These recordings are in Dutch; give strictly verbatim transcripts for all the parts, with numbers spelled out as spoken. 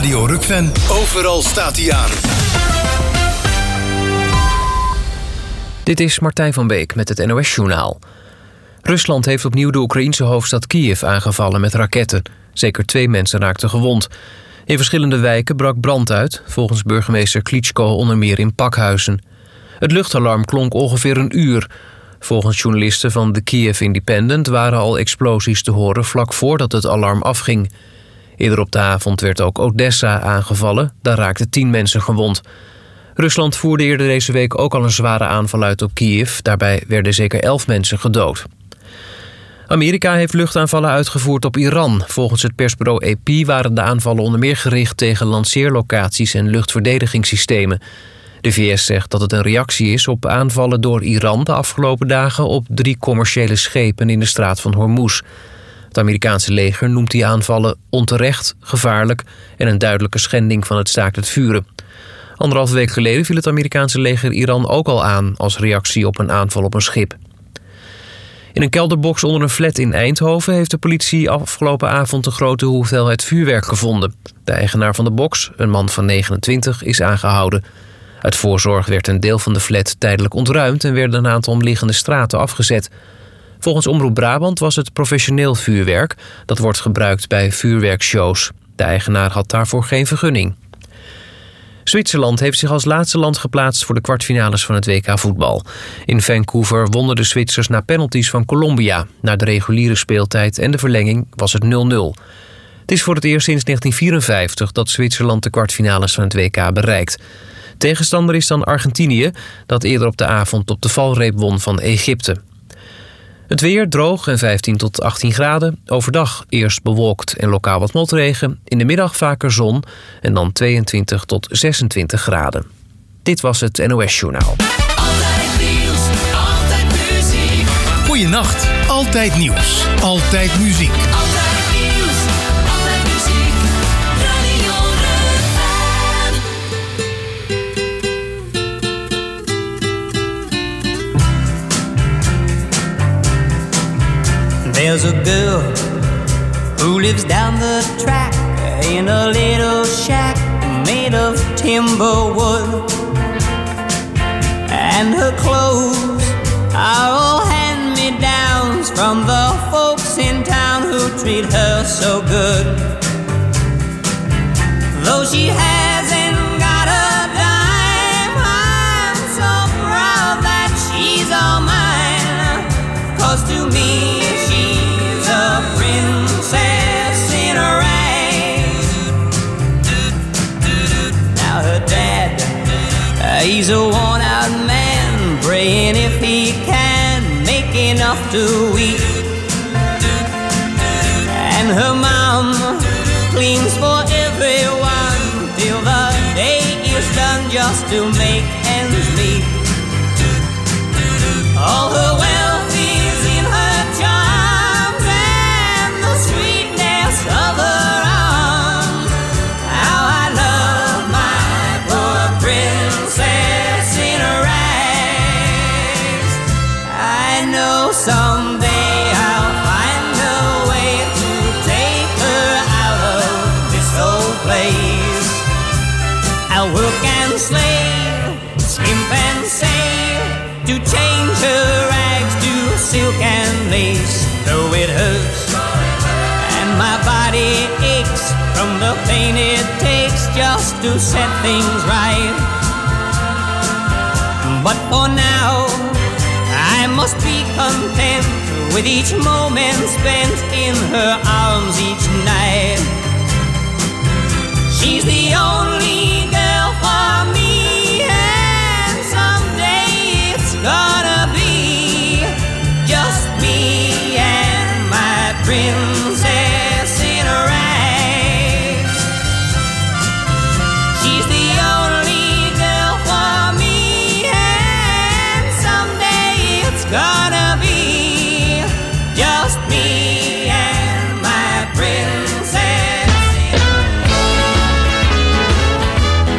Radio Rukven. Overal staat hij aan. Dit is Martijn van Beek met het N O S-journaal. Rusland heeft opnieuw de Oekraïense hoofdstad Kiev aangevallen met raketten. Zeker twee mensen raakten gewond. In verschillende wijken brak brand uit, volgens burgemeester Klitschko onder meer in pakhuizen. Het luchtalarm klonk ongeveer een uur. Volgens journalisten van de Kiev Independent waren al explosies te horen vlak voordat het alarm afging. Eerder op de avond werd ook Odessa aangevallen, daar raakten tien mensen gewond. Rusland voerde eerder deze week ook al een zware aanval uit op Kiev. Daarbij werden zeker elf mensen gedood. Amerika heeft luchtaanvallen uitgevoerd op Iran. Volgens het persbureau A P waren de aanvallen onder meer gericht tegen lanceerlocaties en luchtverdedigingssystemen. De V S zegt dat het een reactie is op aanvallen door Iran de afgelopen dagen op drie commerciële schepen in de straat van Hormuz. Het Amerikaanse leger noemt die aanvallen onterecht, gevaarlijk en een duidelijke schending van het staakt het vuren. Anderhalve week geleden viel het Amerikaanse leger Iran ook al aan als reactie op een aanval op een schip. In een kelderbox onder een flat in Eindhoven heeft de politie afgelopen avond een grote hoeveelheid vuurwerk gevonden. De eigenaar van de box, een man van negenentwintig, is aangehouden. Uit voorzorg werd een deel van de flat tijdelijk ontruimd en werden een aantal omliggende straten afgezet. Volgens Omroep Brabant was het professioneel vuurwerk dat wordt gebruikt bij vuurwerkshows. De eigenaar had daarvoor geen vergunning. Zwitserland heeft zich als laatste land geplaatst voor de kwartfinales van het W K voetbal. In Vancouver wonnen de Zwitsers na penalties van Colombia. Na de reguliere speeltijd en de verlenging was het nul nul. Het is voor het eerst sinds negentien vierenvijftig dat Zwitserland de kwartfinales van het W K bereikt. Tegenstander is dan Argentinië, dat eerder op de avond op de valreep won van Egypte. Het weer droog en vijftien tot achttien graden. Overdag eerst bewolkt en lokaal wat motregen. In de middag vaker zon en dan tweeëntwintig tot zesentwintig graden. Dit was het N O S-journaal. Altijd nieuws, altijd muziek. Goeienacht, altijd nieuws, altijd muziek. Altijd nieuws, altijd muziek. Radio Rukven. There's a girl who lives down the track in a little shack made of timber wood, and her clothes are all hand-me-downs from the folks in town who treat her so good. Though she hasn't got a dime, I'm so proud that she's all mine, 'cause to me a princess in a rags. Now her dad, uh, he's a worn-out man, praying if he can make enough to eat. And her mom cleans for everyone till the day is done, just to make ends meet. All her wealth is in her charms and the sweetness of her arms. How I love my poor princess in rags. I know someday I'll find a way to take her out of this old place. I'll work and slave, skimp and save, to change her rags to silk and lace. Though it hurts and my body aches from the pain it takes just to set things right, but for now I must be content with each moment spent in her arms each night. She's the only girl for me, and someday it's gonna be just me and my princess in rags. She's the only girl for me, and someday it's gonna be just me and my princess in rags.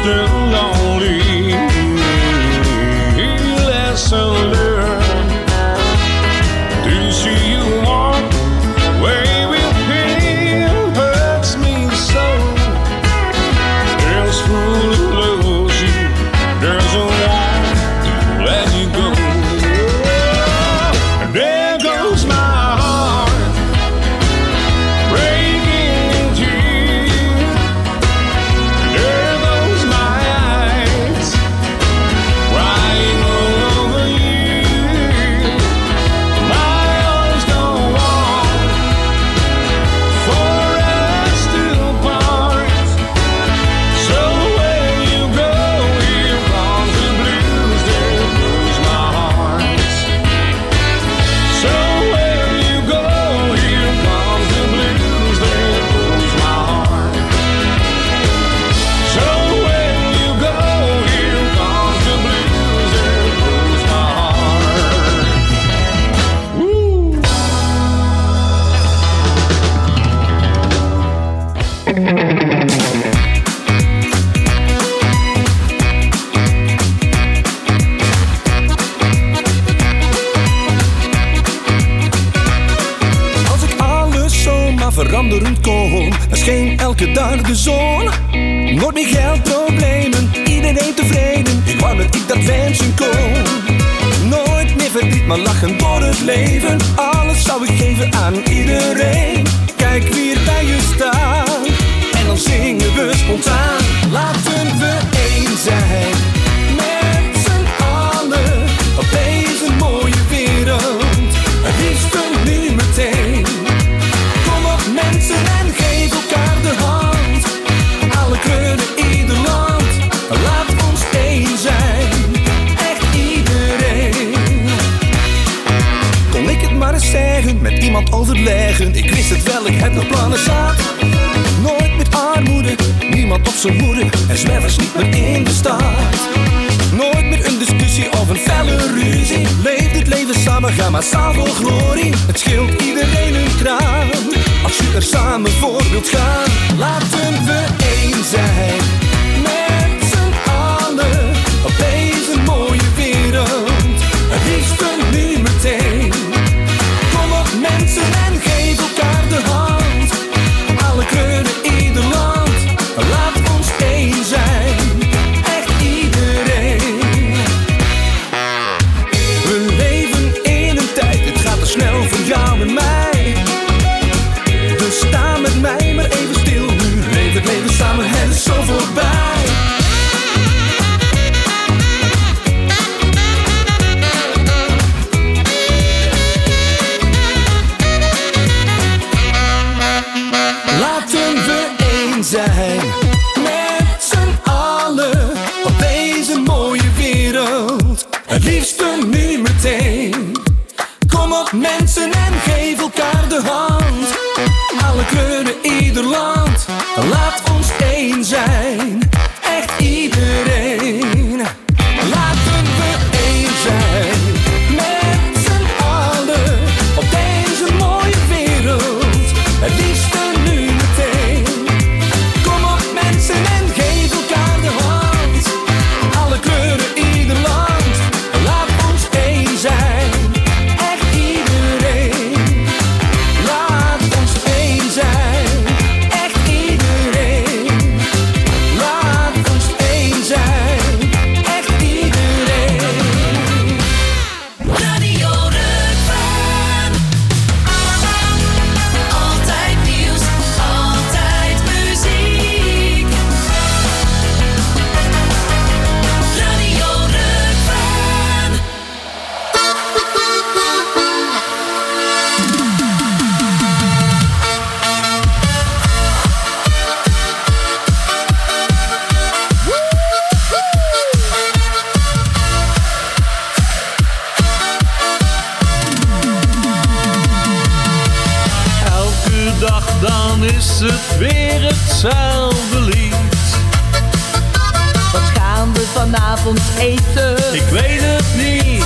still lonely. Lesson learned. To see you walk away with pain hurts me so. There's full of love, you doesn't want to let you go. And there goes my heart breaking in tears. There goes my eyes crying all over you. My arms don't want for us to part. So when you go, here comes the blues. There goes my heart. So when you go, here comes the blues. There goes my heart. So when you go, here comes the blues. There goes my heart. Woo. Als ik alles zomaar veranderen kon, dan scheen elke dag de zon. Nooit meer geldproblemen, iedereen tevreden. Ik wou dat ik dat wensen kon. Nooit meer verdriet, maar lachen door het leven. Alles zou ik geven aan iedereen. Kijk wie er bij je staat, en dan zingen we spontaan. Laten we één zijn, met z'n allen, op deze mooie wereld. Het liefst nu meteen. Kom op mensen en geef elkaar de hand. Alle kleuren, ieder land. Laat ons één zijn. Echt iedereen. Kon ik het maar eens zeggen, met iemand overleggen. Ik wist het wel, ik heb nog plannen zat. Nooit met armoede, niemand op zijn hoede. En zwervers niet meer in de stad. Nooit meer een discussie of een felle ruzie. Leef dit leven samen, ga massaal voor glorie. Het scheelt iedereen een kraan, als je er samen voor wilt gaan. Laten we één zijn, met z'n allen, op deze mooie wereld. Het liefst nu meteen. Kom op mensen en geef elkaar de hand. Alle kleuren, ieder land. Laat ons één zijn. Echt iedereen. We leven in een tijd, het gaat te snel voor jou en mij. Dus sta met mij maar even stil nu. Leef het leven samen, het is zo voorbij. Laten we één zijn, met z'n allen, op deze mooie wereld. Het liefst nu meteen. Kom op mensen en geef elkaar de hand. Alle kleuren, ieder land. Laat ons één zijn. Echt iedereen. Laten we één zijn, met z'n allen, op deze mooie wereld. Het liefst nu meteen. Kom op mensen en geef elkaar de hand. Alle kleuren, ieder land. Laat ons één zijn. Echt iedereen. Laat ons één zijn. Echt iedereen. Laat ons één zijn. Echt iedereen. Radio Rukven. Altijd nieuws, altijd muziek. Radio Rukven. Elke dag dan is het weer hetzelfde lied. Wat gaan we vanavond eten? Ik weet het niet.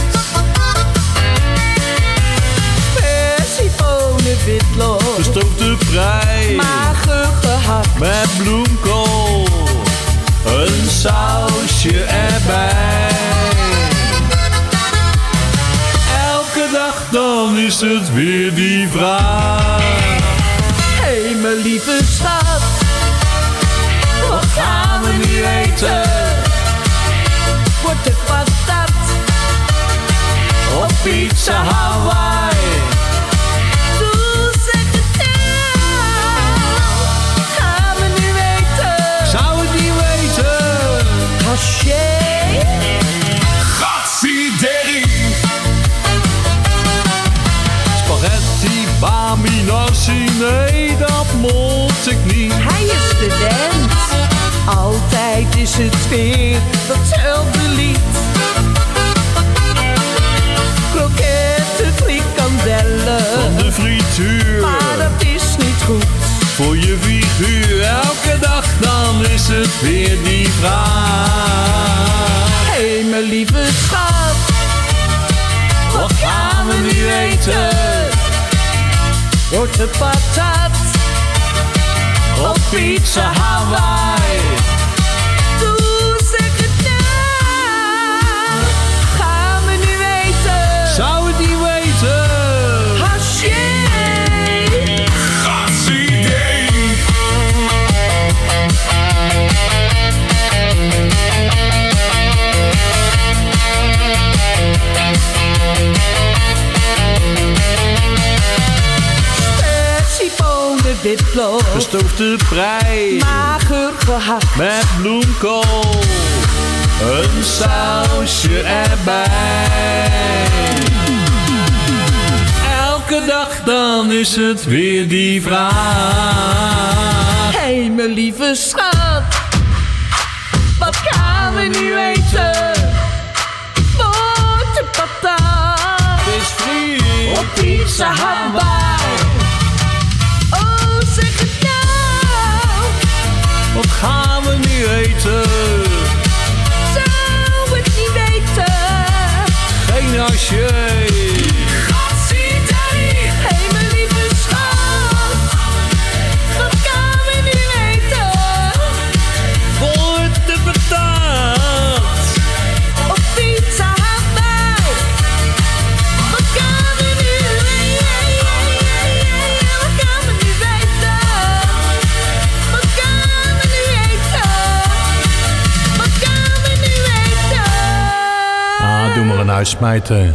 Persiponen, witlof, Gestoofde prei mager gehakt met bloemkool. een sausje erbij. Elke dag dan is het weer die vraag. Hé, hey, mijn lieve schat, wat gaan we nu eten? Wordt het patat of pizza Hawaii? Doe, zeg het nou, gaan we nu eten? Zou het niet weten? Haché? Gatsideri! Spaghetti, bami, nasi, nee, dat moet ik niet. Hij is student, altijd is het weer datzelfde lied. Kroketten, frikandellen, Van de frituur, maar dat is niet goed. voor je figuur. Elke dag dan is het weer die vraag. Hé, hey, mijn lieve schat, wat gaan we nu eten? Wordt het patat of pizza Hawaii? Doe, zeg het nou, gaan we nu eten? Zou het niet weten? Haché? Gatsideri! Spersiebonen, witlof, Gestoofde prei mager gehakt, met bloemkool, een sausje erbij. Elke dag dan is het weer die vraag. hé, hey, mijn lieve schat, wat gaan we nu eten? Wordt het patat Visvriend of pizza Hawaii? Oh, zeg het nou, wat gaan we nu eten? zou het niet weten? Geen hasje. Hé, hey, mijn lieve schat, wat gaan we nu eten? Wordt de patat Of pizza Hawaii? Wat gaan we nu Wat gaan we nu eten? Wat gaan we nu eten? Wat gaan we nu eten? Ah, doe maar een uitsmijter.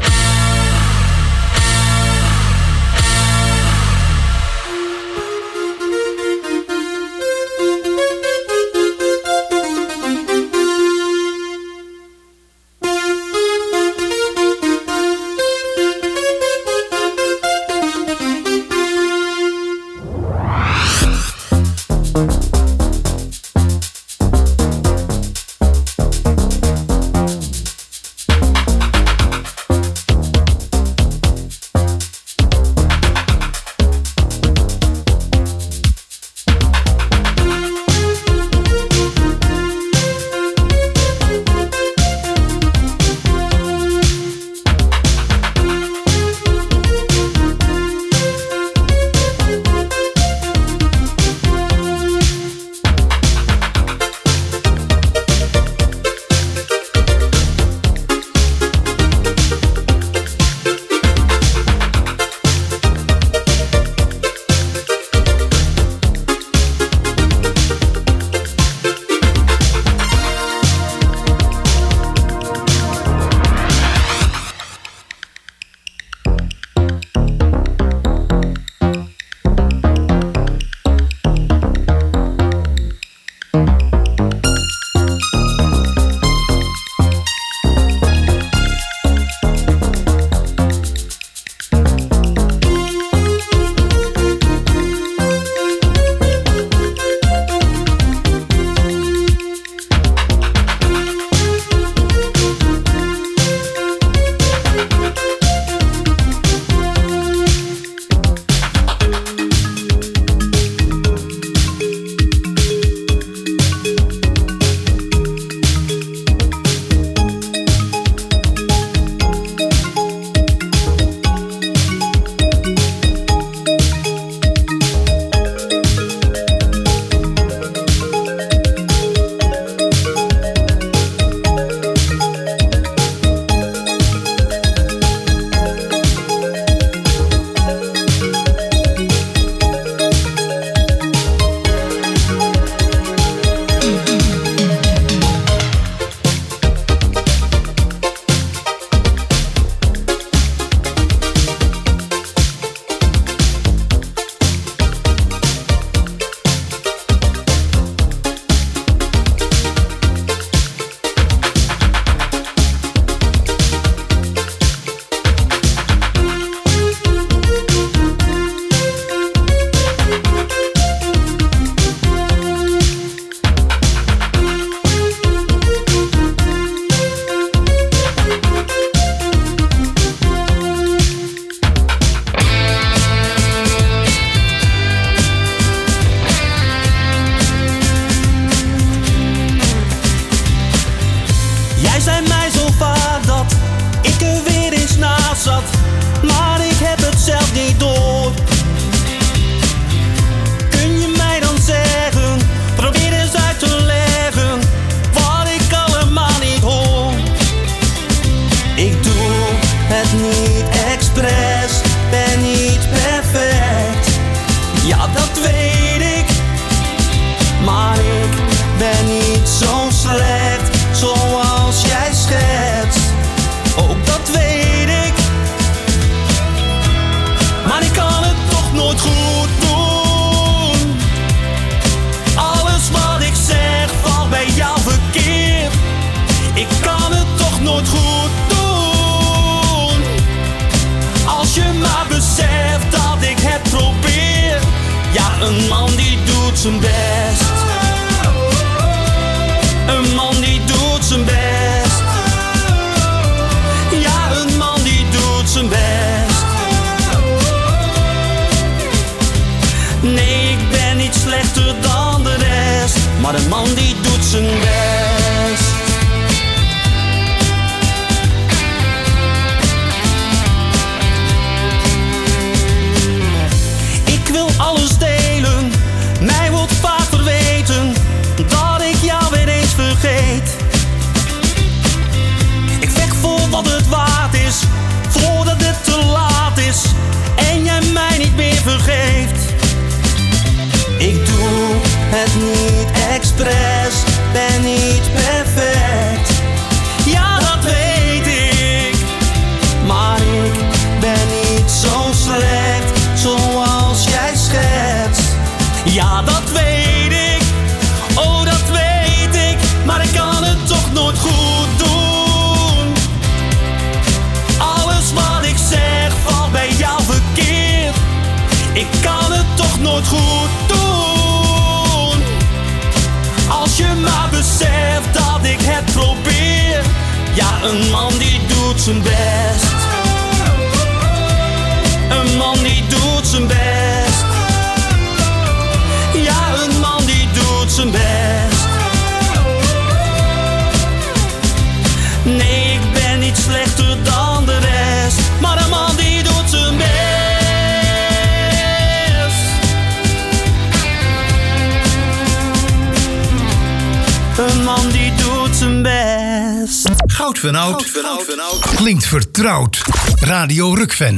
zei mij zo vaak dat ik er weer eens naast zat, maar ik heb het zelf niet door. Kun je mij dan zeggen, probeer eens uit te leggen wat ik allemaal niet hoor. Ik doe het niet expres, ben niet perfect, ja dat weet ik, maar ik ben niet zo slecht zoals jij schetst, ook dat weet ik, maar ik kan het toch nooit goed doen. Alles wat ik zeg valt bij jou verkeerd, ik kan het toch nooit goed doen. Als je maar beseft dat ik het probeer, ja een man die doet zijn best. Een man die doet zijn best. Ja, een man die doet zijn best. Nee, ik ben niet slechter dan de rest, maar een man die doet zijn best. Ik wil alles delen, mij wordt vaak verweten dat ik jou weer eens vergeet. Ik vecht voor wat het waard is, voordat het te laat is en jij mij niet meer vergeeft. Ik doe het niet expres, ben niet perfect, ja dat weet ik, maar ik ben niet zo slecht zoals jij schetst, ja dat weet ik, oh dat weet ik, maar ik kan het toch nooit goed doen. Alles wat ik zeg valt bij jou verkeerd, ik kan het toch nooit goed doen. Als je maar beseft dat ik het probeer, ja een man die doet zijn best. Een man die doet zijn best. Ja een man die doet zijn best. Nee, ik ben niet slechter dan de rest, maar een man die doet zijn best. Een man die doet zijn best. Goud van Oud klinkt vertrouwd. Radio Rukven.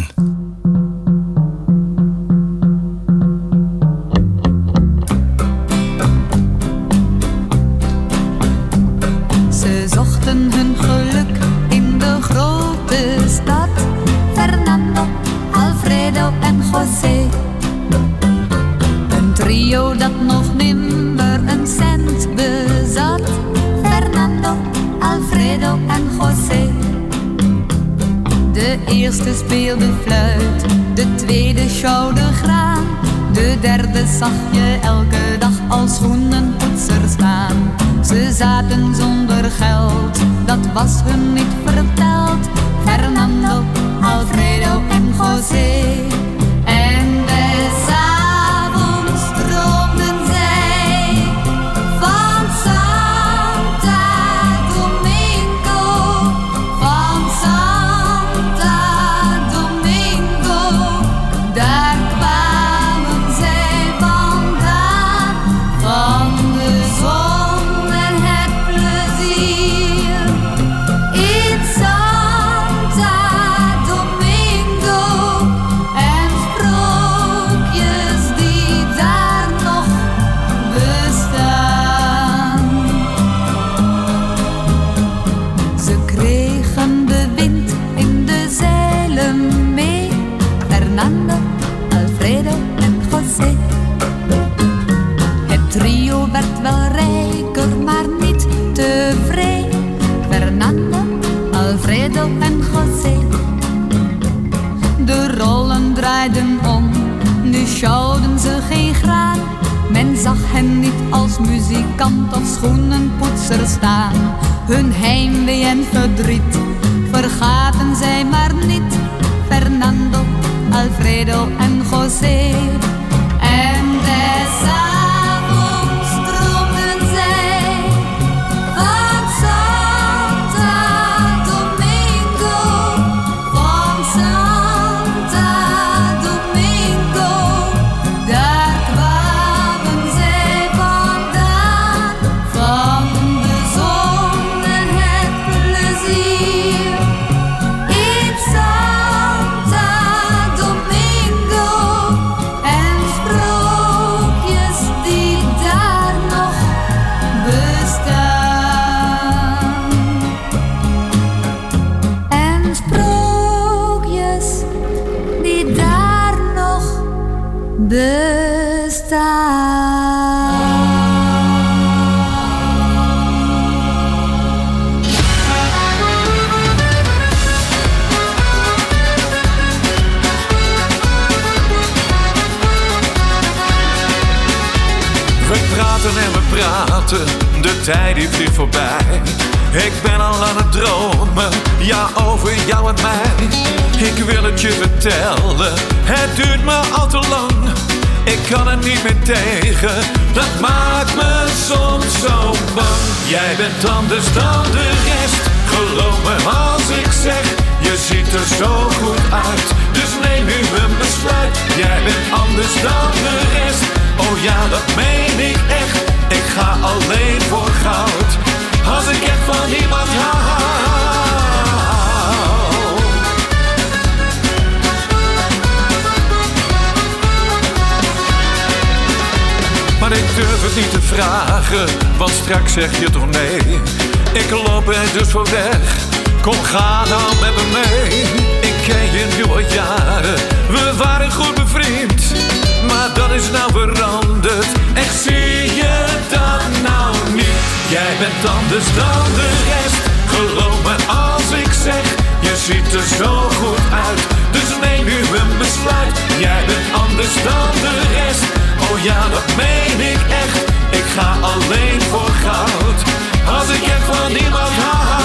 Ze zochten hun geluk in de grote stad. Fernando, Alfredo en José. Een trio dat nog nimmer een cent bezat. Fernando, Alfredo en José. De eerste speelde fluit, de tweede sjouwde graan. De derde zag je elke dag als schoenenpoetser staan. Ze zaten zonder geld, dat was hun niet verteld. Fernando, Alfredo en José. En des avonds droomden zij van Santa Domingo, van Santa Domingo. Daar kwamen zij vandaan, van de zon en het plezier. In Santa Domingo en sprookjes die daar nog bestaan. Ze kregen de wind in de zeilen mee. Fernando, Alfredo en José. Het trio werd wel rijker, maar niet tevreden. Fernando, Alfredo en José. De rollen draaiden om, nu sjouwden ze geen graan. Men zag hen niet als muzikant of schoenenpoetser staan. Hun heimwee en verdriet vergaten zij maar niet. Fernando, Alfredo en José. En des avonds droomden zij van Santa bestaan. We praten en we praten, de tijd die vliegt voorbij. Ik ben al aan het dromen, ja over jou en mij. Ik wil het je vertellen, het duurt me al te lang. Ik kan er niet meer tegen, dat maakt me soms zo bang. Jij bent anders dan de rest, geloof me als ik zeg. Je ziet er zo goed uit, dus neem nu een besluit. Jij bent anders dan de rest, oh ja dat meen ik echt. Ik ga alleen voor goud, als ik echt van iemand hou. Maar ik durf het niet te vragen, want straks zeg je toch nee. Ik loop er dus voor weg, kom ga nou met me mee. Ik ken je nu al jaren, we waren goed bevriend. Maar dat is nou veranderd, echt zie je dat nou niet. Jij bent anders dan de rest, geloof me als ik zeg. Je ziet er zo goed uit, dus neem nu een besluit. Jij bent anders dan de rest, oh ja dat meen ik echt. Ik ga alleen voor goud, als ik echt van iemand hou.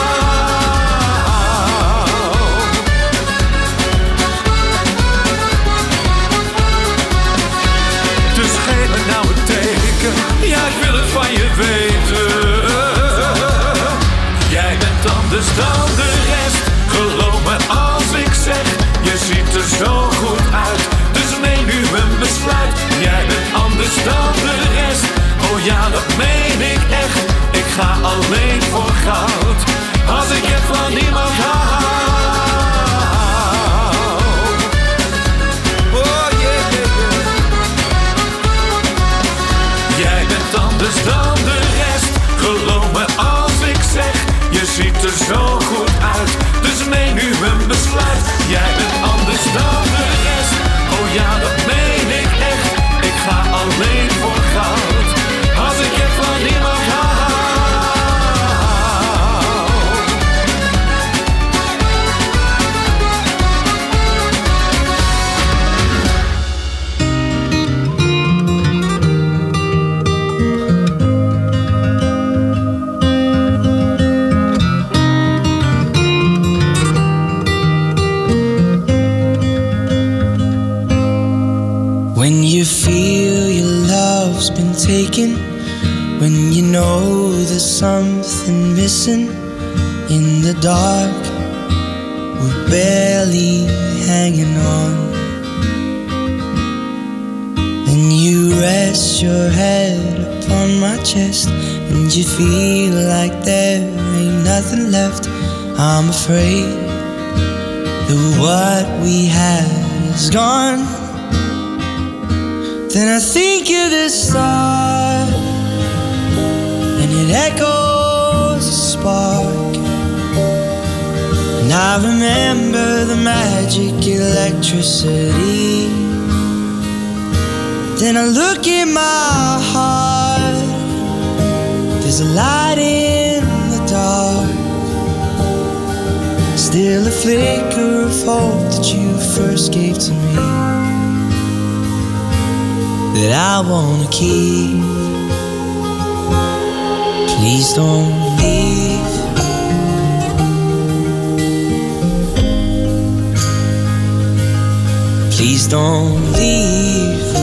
Dus geef me nou een teken, ja ik wil het van je weten. Jij bent anders dan de rest, geloof me als ik zeg. Je ziet er zo goed uit, dus neem nu een besluit. Jij bent anders dan de rest, oh ja dat meen ik echt. Ik ga alleen voor goud, als ik echt van iemand hou. Jij bent anders dan de rest, geloof me als ik zeg. Je ziet er zo goed uit, dus neem nu een besluit. Jij bent anders dan de rest, oh ja dat meen ik echt. Ik ga alleen voor goud, als ik echt van iemand hou. When you feel your love's been taken, when you know there's something missing in the dark, we're barely hanging on. And you rest your head upon my chest, and you feel like there ain't nothing left. I'm afraid that what we had is gone. Then I think of the start, and it echoes a spark. And I remember the magic electricity. Then I look in my heart, there's a light in the dark. Still a flicker of hope that you first gave to me, that I wanna keep. Please don't leave. Please don't leave.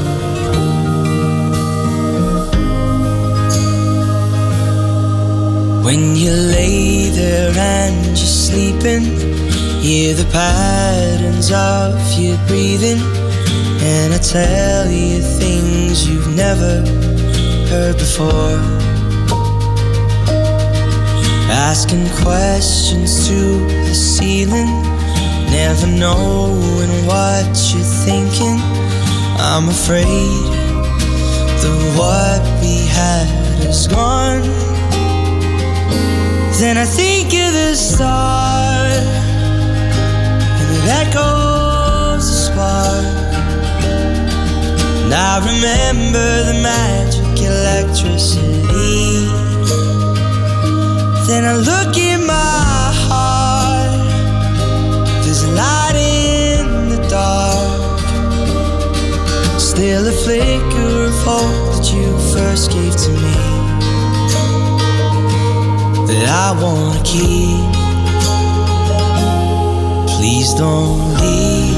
When you lay there and you're sleeping, hear the patterns of your breathing, and I tell you things you've never heard before. Asking questions to the ceiling, never knowing what you're thinking. I'm afraid that what we had is gone. Then I think of the start, and it echoes a spark. I remember the magic electricity. Then I look in my heart, there's a light in the dark, still a flicker of hope that you first gave to me, that I wanna keep. Please don't leave.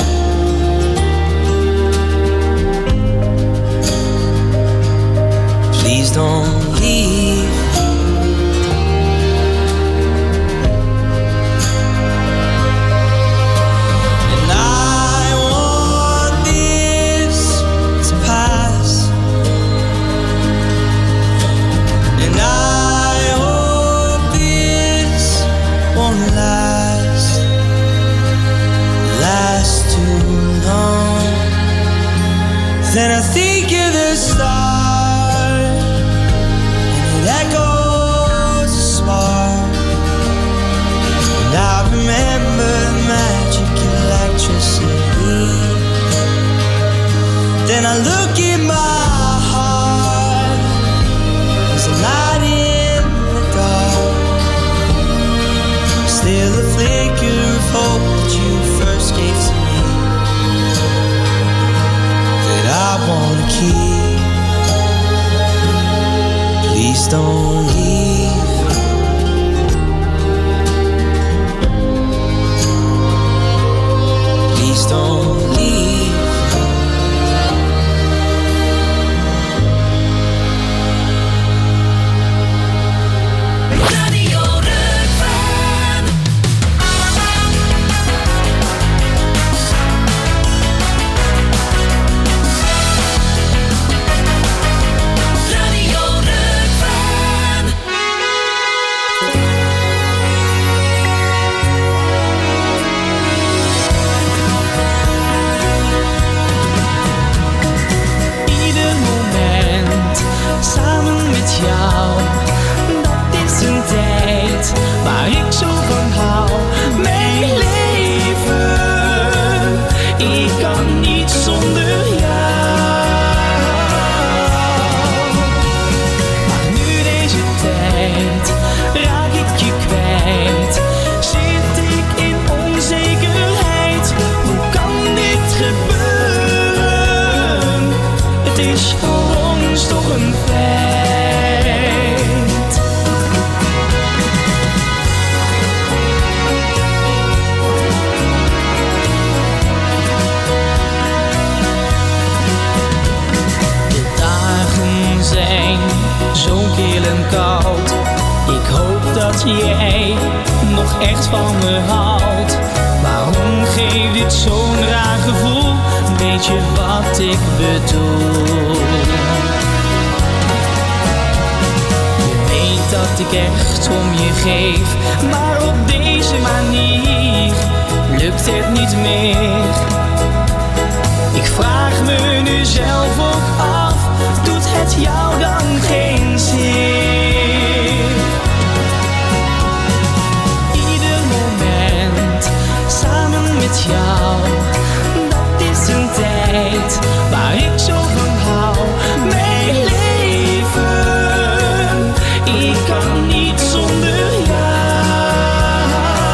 Please don't leave. And I want this to pass, and I hope this won't last, last too long. Then I think of the stars, I remember the magic electricity. Then I look in my heart, there's a light in the dark, still a flicker of hope that you first gave to me, that I wanna keep. Please don't leave. Don't leave. Radio Rukven. Radio Rukven. Samen met jou, dat is een tijd waar ik zo van hou. Mijn leven, ik kan niet zonder jou. Maar nu deze tijd, raak ik je kwijt. Zit ik in onzekerheid, hoe kan dit gebeuren? Het is voor ons toch een feit. De dagen zijn zo kil en koud. Ik hoop dat jij nog echt van me houdt. Waarom geeft dit zo'n raar gevoel? Weet je wat ik bedoel? Dat ik echt om je geef, maar op deze manier lukt het niet meer. Ik vraag me nu zelf ook af, doet het jou dan geen zin? Ieder moment samen met jou, dat is een tijd waar ik zo van hou. Mijn leven, ik kan niet zonder jou.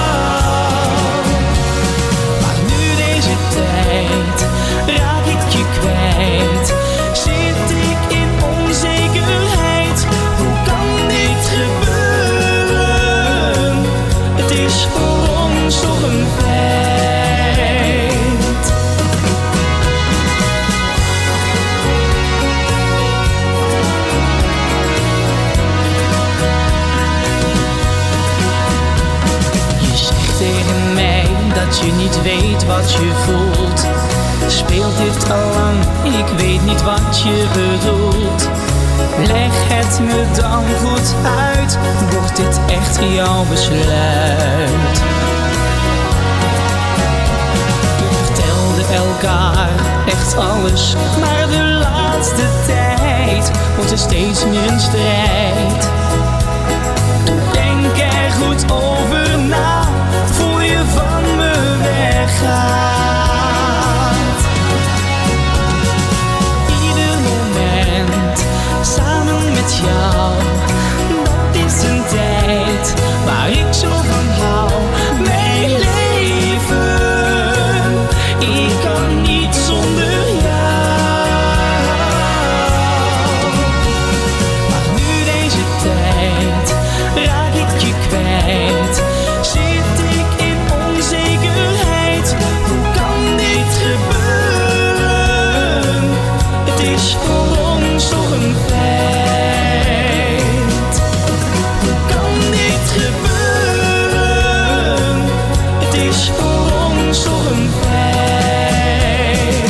Maar nu deze tijd, raak ik je kwijt. Zit ik in onzekerheid, hoe kan dit gebeuren? Het is voor ons toch een feit. Tegen mij dat je niet weet wat je voelt. Speelt dit al lang, ik weet niet wat je bedoelt. Leg het me dan goed uit, wordt dit echt jouw besluit? We vertelden elkaar echt alles, maar de laatste tijd wordt er steeds meer een strijd. Denk er goed over na, voor je van me weggaat. is voor ons toch een feit.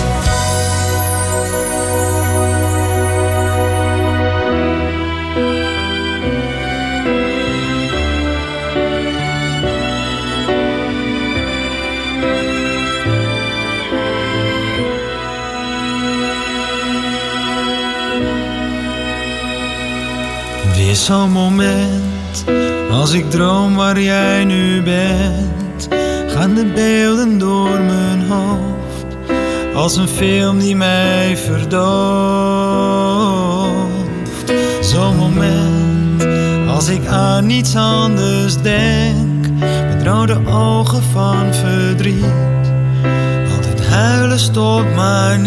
Weer zo'n moment, als ik droom waar jij nu bent, gaan de beelden door mijn hoofd, als een film die mij verdooft. Zo'n moment, als ik aan niets anders denk, met rode ogen van verdriet. Altijd huilen stopt maar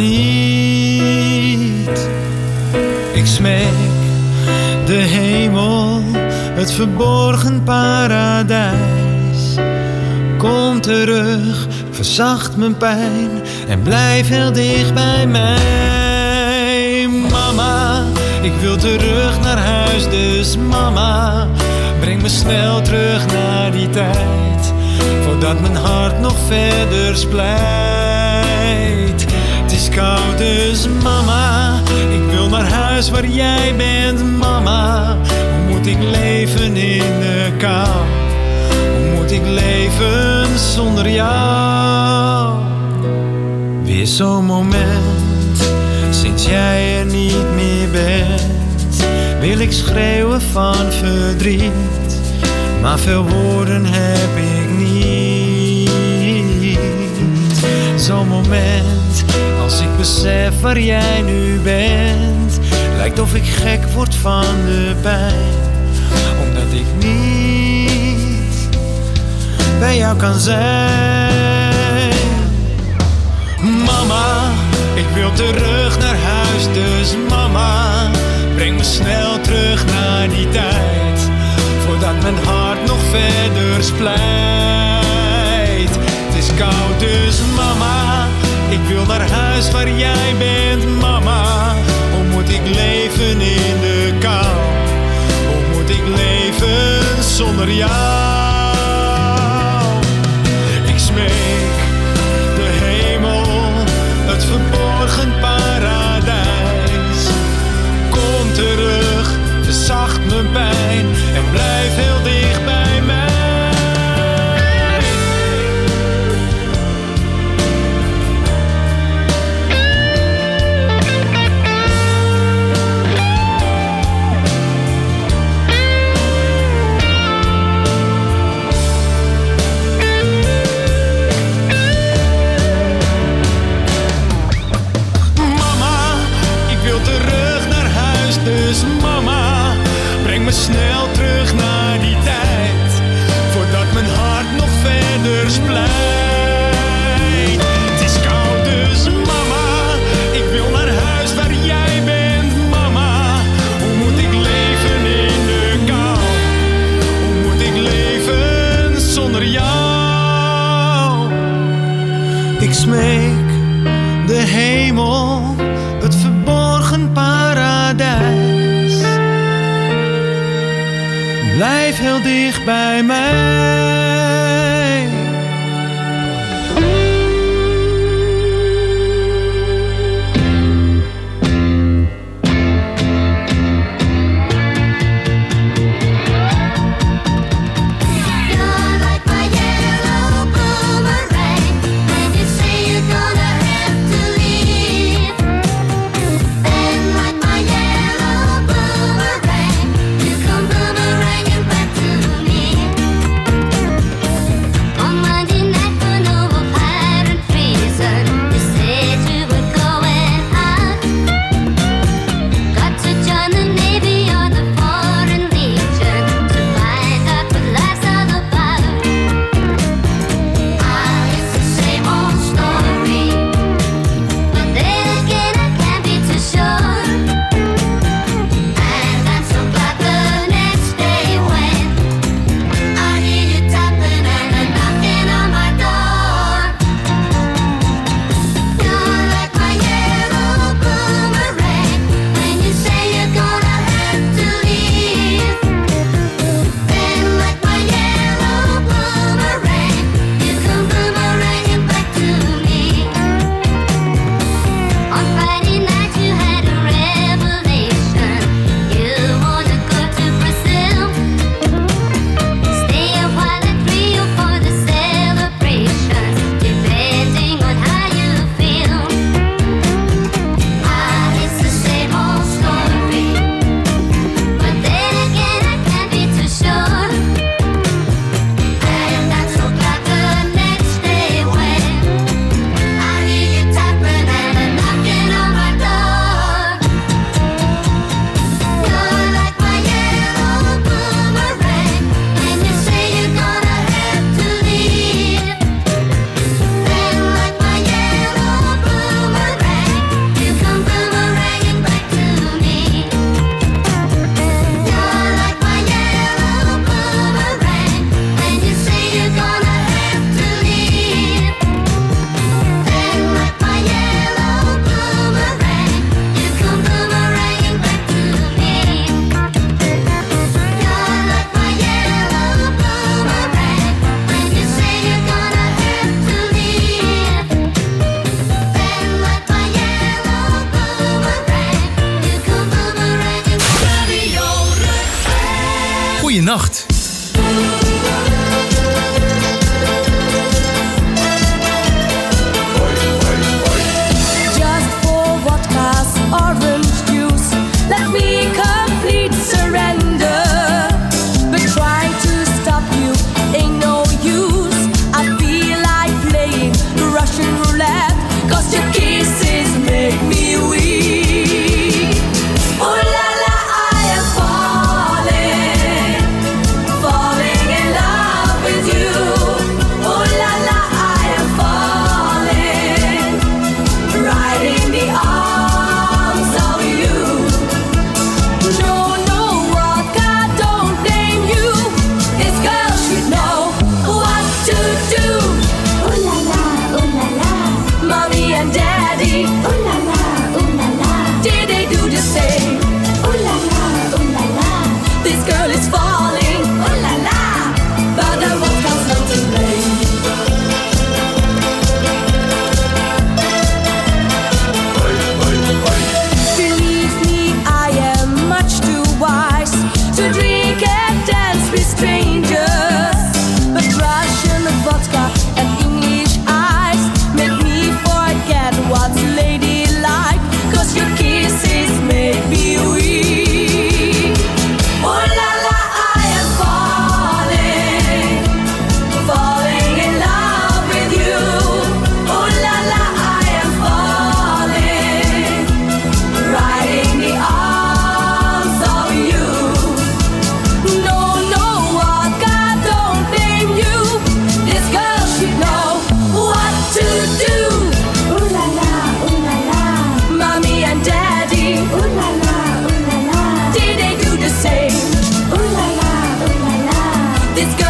niet. Ik smeek de hemel, het verborgen paradijs. Kom terug, verzacht mijn pijn en blijf heel dicht bij mij. Mama, ik wil terug naar huis, dus mama, breng me snel terug naar die tijd, voordat mijn hart nog verder splijt. Het is koud, dus mama, ik wil naar huis waar jij bent, mama. Hoe moet ik leven in de kou? Hoe moet ik leven zonder jou? Weer zo'n moment, sinds jij er niet meer bent, wil ik schreeuwen van verdriet, maar veel woorden heb ik niet. Zo'n moment, als ik besef waar jij nu bent, lijkt of ik gek word van de pijn, omdat ik niet bij jou kan zijn. Mama, ik wil terug naar huis, dus mama, breng me snel terug naar die tijd, voordat mijn hart nog verder splijt. Het is koud, dus mama, ik wil naar huis waar jij bent, mama. Hoe moet ik leven in de kou? Hoe moet ik leven zonder jou? Ik smeek de hemel, het verborgen paradijs. Kom terug, verzacht mijn pijn en blijf heel dicht bij mij. Dus mama, breng me snel terug naar die tijd, voordat mijn hart nog verder splijt. Het is koud, dus mama, ik wil naar huis waar jij bent, mama. Hoe moet ik leven in de kou? Hoe moet ik leven zonder jou? Ik smeek de hemel, het verborgen paradijs, blijf heel dicht bij mij.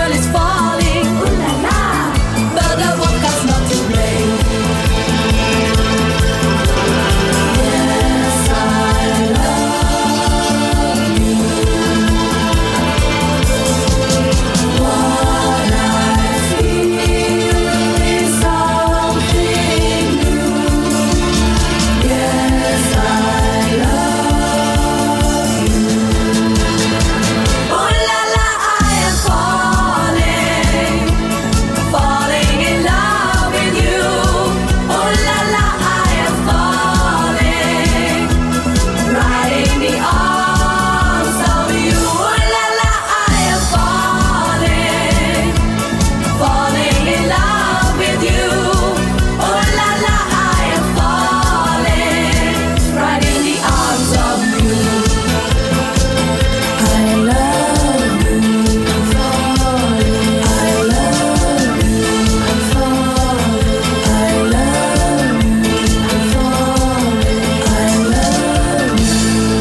world is falling, ooh la la, but the vodka's not to blame. Yes, I love you. What I feel is something new. Yes, I love you. Ooh la la, I am falling, falling in love with you. Ooh la la, I am falling, right in the arms of you. Ooh la la, I am falling, falling in love with you. Ooh la la, I am falling, right in the arms of you. I love you, I'm falling. I love you, I'm falling. I love you, I'm falling. I love you.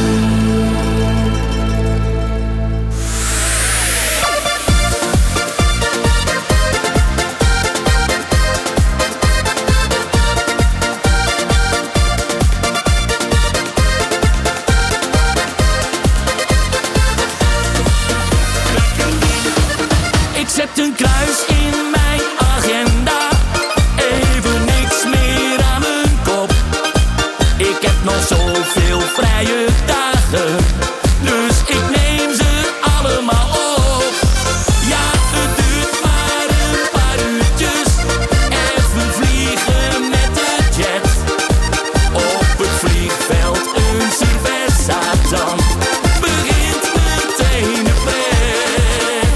Ik zet een kruis in mijn agenda. Even niks meer aan mijn kop. Ik heb nog zoveel vrije dagen, dus ik neem ze allemaal op. Ja, het duurt maar een paar uurtjes. Even vliegen met de jet. Op het vliegveld een cerveza, dan begint meteen de pret.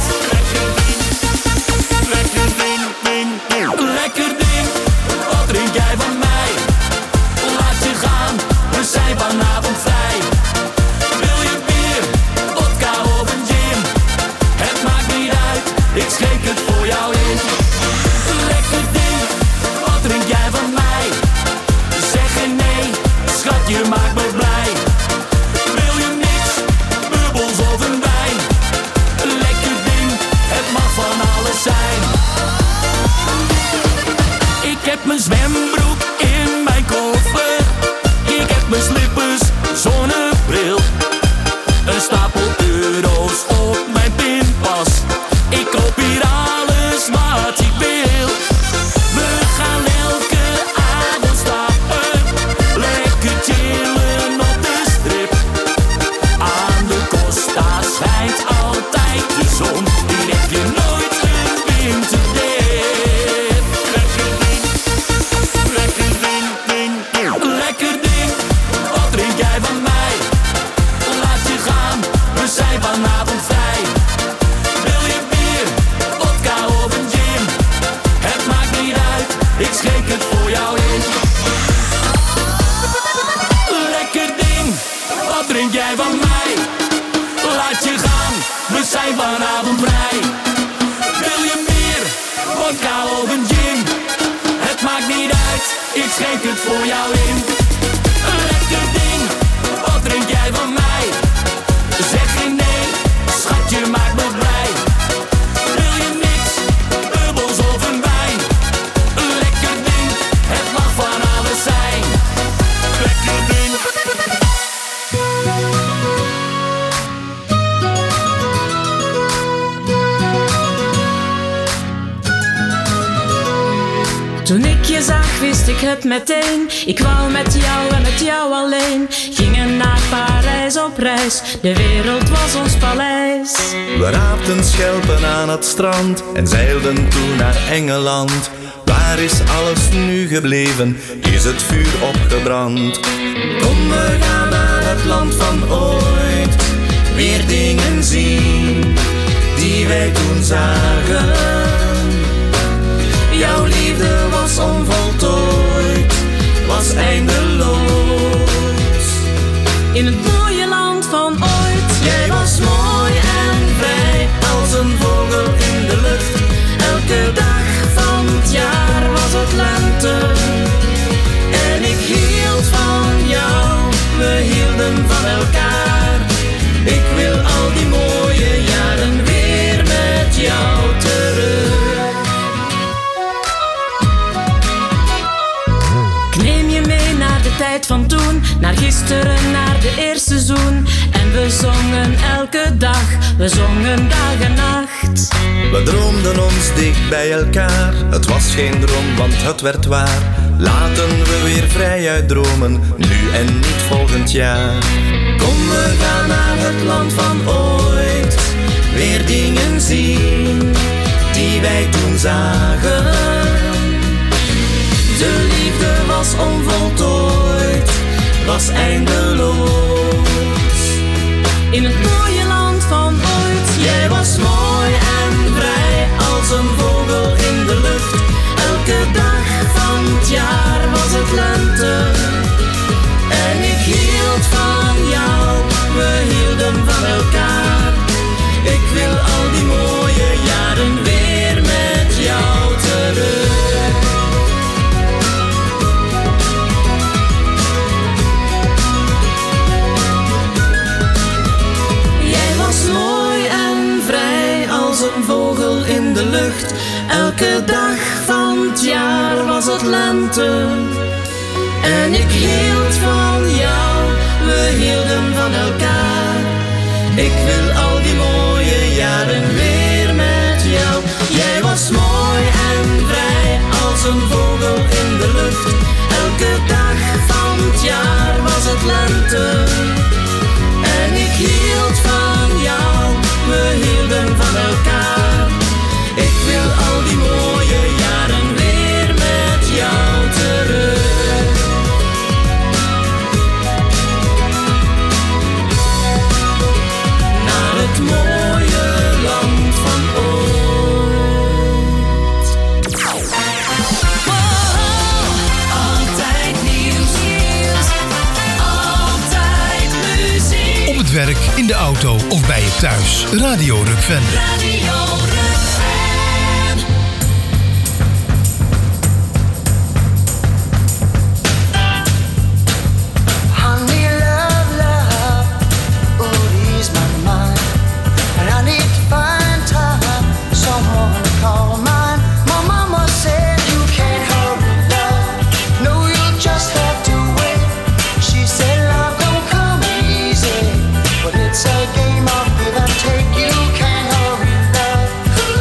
Lekker ding, ding, ding. Lekker ding, wat drink jij van mij? Laat je gaan, we zijn vanavond vrij. Wil je bier, vodka of een gin? Het maakt niet uit, ik schenk het voor jou in. Lekker ding, wat drink jij van mij? Zeg geen nee, schat, je maakt me blij. Wil je niks, bubbels of een wijn? Lekker ding, het mag van alles zijn. Ik heb mijn zwembroek in mijn koffer. Ik heb mijn slippers, zonnebril. Een stapel euro's op mijn pinpas. Ik koop hier alles wat ik wil. We gaan elke avond stappen. Lekker chillen op de strip. Aan de Costa schijnt altijd de zon. Hier heb je nooit een winterdip. Lekker ding, lekker ding, ding, ding. Lekker ding, wat drink jij van mij? Laat je gaan, we zijn vanavond vrij. Wil je bier, vodka of een gin? Het maakt niet uit, ik schenk het voor jou in. Lekker ding, wat drink jij van mij? Laat je gaan, we zijn vanavond vrij. Wil je bier, vodka of een gin? Het maakt niet uit, ik schenk het voor jou in. Lekker ding, wat drink jij van mij? Zeg geen nee, schat, je maakt me blij. Wil je niks, bubbels of een wijn? Lekker ding, het mag van alles zijn. Lekker ding. Toen ik je zag wist ik het meteen. Ik wou met jou en met jou alleen. Gingen naar Parijs op reis. De wereld was ons paleis. We raapten schelpen aan het strand en zeilden toen naar Engeland. Waar is alles nu gebleven? Is het vuur opgebrand? Kom, we gaan naar het land van ooit. Weer dingen zien die wij toen zagen. Jouw liefde was onvoltooid, was eindeloos. In het mooie land van ooit. Jij was mooi en vrij als een vogel in de lucht. Elke dag van het jaar was het lente. En ik hield van jou, we hielden van elkaar. Ik wil al die mooie jaren weer met jou te naar gisteren, naar de eerste zoen. En we zongen elke dag, we zongen dag en nacht. We droomden ons dicht bij elkaar. Het was geen droom, want het werd waar. Laten we weer vrijuit dromen, nu en niet volgend jaar. Kom, we gaan naar het land van ooit. Weer dingen zien, die wij toen zagen. De liefde was onvoltooid, was eindeloos. In het mooie land van ooit. Jij was mooi en vrij als een vogel in de lucht. Elke dag van het jaar was het lente. En ik hield van jou, we hielden van elkaar. Ik wil al die mooie jaren weer met jou terug. Mooi en vrij als een vogel in de lucht. Elke dag van het jaar was het lente. En ik hield van jou, we hielden van elkaar. Ik wil al die mooie jaren weer met jou. Jij was mooi en vrij als een vogel in de lucht. Elke dag van het jaar was het lente. En ik hield van jou, we hielden van elkaar. Ik wil al die mooie jaren weer met jou terug. Naar het mooie land van ooit. Oh, altijd nieuws, altijd muziek. Op het werk, in de auto of bij je thuis. Radio Rukven. Radio Rukven. Honey, love, love, oh, ease my mind. And I need to find time, someone to call mine. My mama said you can't hurry, love. No, you'll just have to wait. She said love don't come easy, but it's a game of give and take. You can't hurry, love.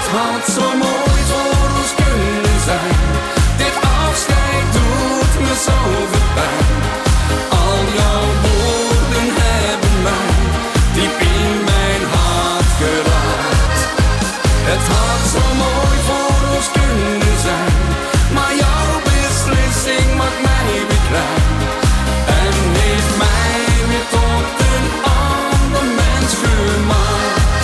had zo mooi voor ons kunnen zijn. Dit afscheid doet me zoveel pijn. Al jouw woorden hebben mij diep in mijn hart geraakt. Het had zo mooi voor ons kunnen zijn, maar jouw beslissing maakt mij weer klein. En heeft mij weer tot een ander mens gemaakt.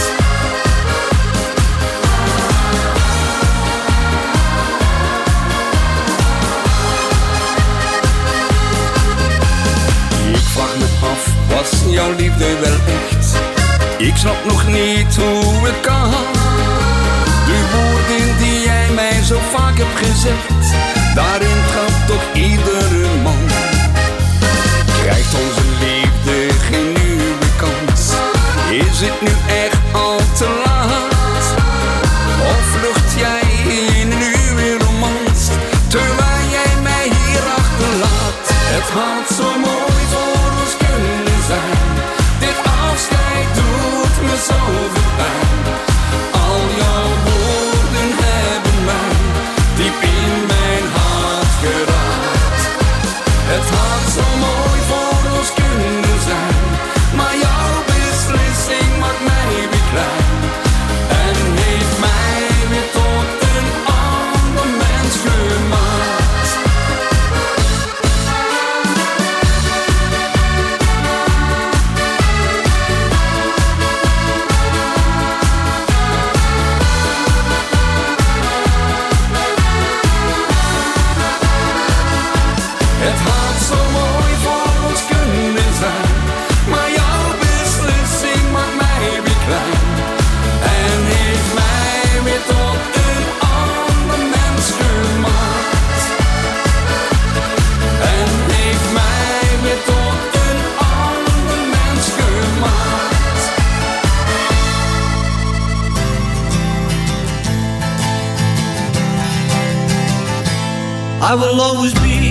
Ik vraag me af, was jouw liefde wel echt? Ik snap nog niet hoe het kan. De woorden die jij mij zo vaak hebt gezegd, daarin trapt toch iedere man. Krijgt onze liefde geen nieuwe kans? Is het nu echt al te laat? Of vlucht jij in een nieuwe romans, terwijl jij mij hier achterlaat? Het had zo mooi voor ons kunnen zijn. Dit afscheid doet me zoveel pijn. Al jouw woorden hebben mij diep in mijn hart geraakt. Het had zo mooi voor ons kunnen zijn, maar jouw beslissing maakt mij weer klein. En heeft mij weer tot een ander mens gemaakt. Het had zo mooi voor ons kunnen zijn, maar jouw beslissing maakt mij weer klein. En heeft mij weer tot een ander mens gemaakt. En heeft mij weer tot een ander mens gemaakt. I will always be